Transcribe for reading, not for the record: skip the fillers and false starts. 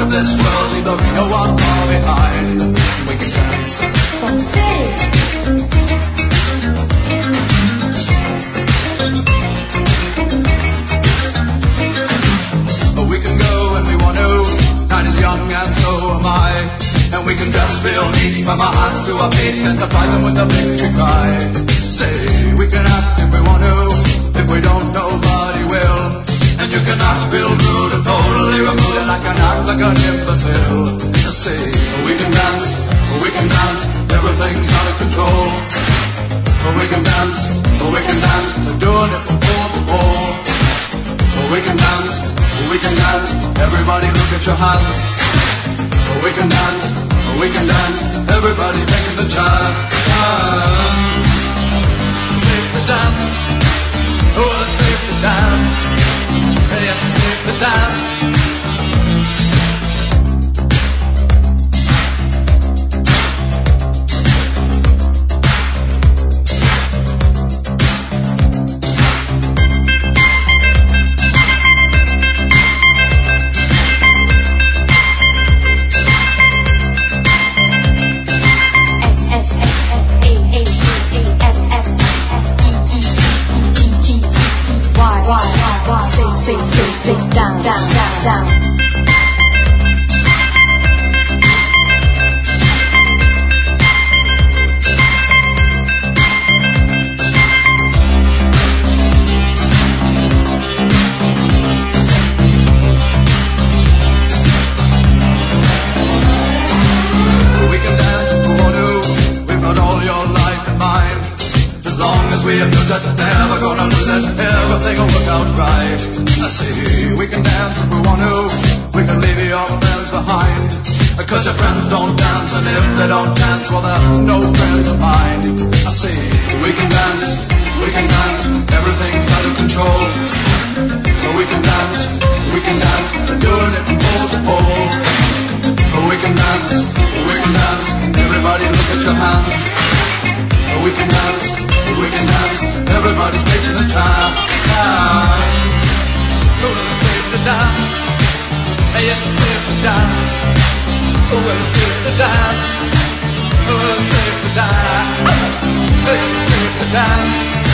of this world, leave the real one far behind. We can dance. We can go when we want to. Night is young and so am I. And we can just feel neat from our hearts to our feet and surprise them with a victory cry. Say, we can act if we want to. If we don't, nobody will. And you can act, feel rude and totally removed, and I can act like an imbecile. Say, we can dance, everything's out of control. We can dance, we're doing it from pole to pole. We can dance, everybody look at your hands. We can dance, everybody taking the chance. Safe to dance, oh it's safe to dance. Yes, it's safe to dance. Sit down, down, down, down. We can dance if we want to. We've got all your life in mind. As long as we have no touch, never gonna lose it. Everything will work out right. I say we can dance if we want to. We can leave your friends behind. Cause your friends don't dance, and if they don't dance, well they're no friends of mine. I say we can dance, everything's out of control. We can dance, we're doing it from pole to pole. We can dance, everybody look at your hands. We can dance, everybody's taking a chance. Oh, it's safe to dance. Yes, it's safe to dance. Oh, it's safe to dance. Oh, it's safe to dance. It's safe to dance.